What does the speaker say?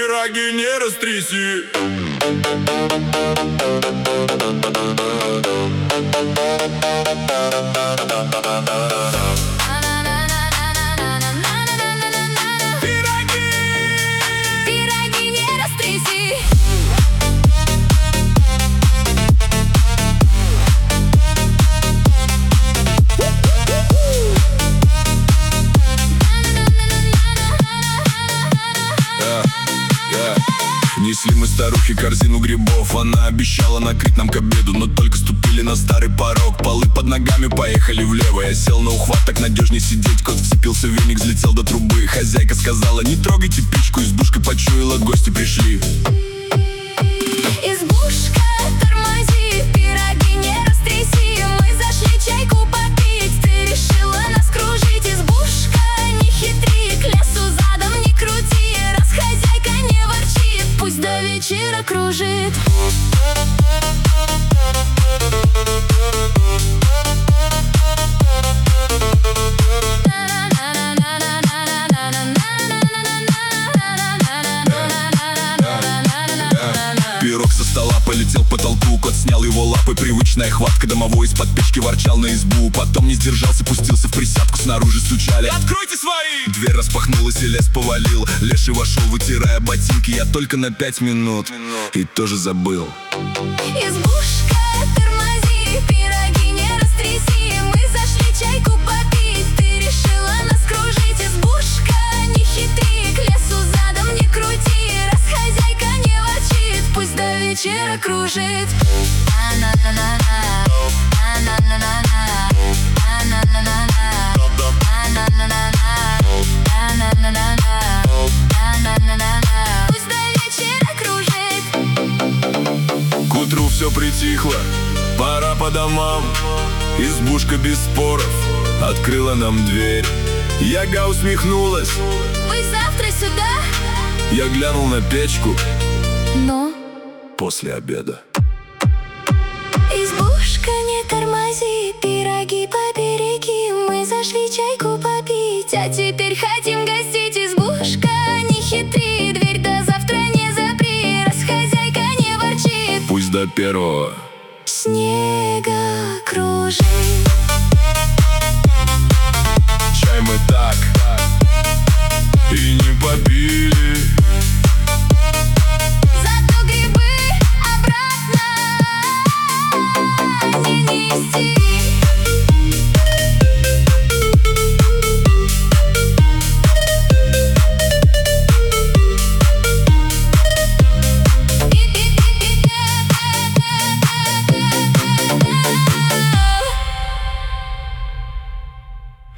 пироги не растряси. Пироги не растряси. Несли мы старухе корзину грибов. Она обещала накрыть нам к обеду, но только ступили на старый порог. Полы под ногами поехали влево. Я сел на ухват, так надежней сидеть. Кот вцепился в веник, взлетел до трубы. Хозяйка сказала: не трогайте печку. Избушка почуяла, гости пришли. Избушка, тормози, пироги не растряси. Мы зашли чайку попить, ты решила нас кружить. Избушка, не хитри, к лесу задом не крути. Раз хозяйка не ворчит, пусть до вечера кружит. Пирог со стола полетел к потолку. Кот снял его лапой, привычная хватка. Домовой из-под печки ворчал на избу. Потом не сдержался, пустился в присядку. Снаружи стучали: откройте свои! Дверь распахнулась и лес повалил. Леший вошел, вытирая ботинки. Я только на 5 минут и тоже забыл. Избушка, тормози, пироги не растряси. Мы зашли чайку попить, ты решила нас кружить. Избушка, не хитри, к лесу задом не крути. Раз хозяйка не ворчит, пусть до вечера кружит. Пусть до вечера кружит. К утру все притихло, пора по домам. Избушка без споров открыла нам дверь. Яга усмехнулась. Вы завтра сюда? Я глянул на печку Но после обеда. избушка, не тормози, пироги побереги. Мы зашли чайку попить, а теперь хотим гостить. Избушка, не хитри, дверь до завтра не запри. Раз хозяйка не ворчит, Пусть до первого снега кружит.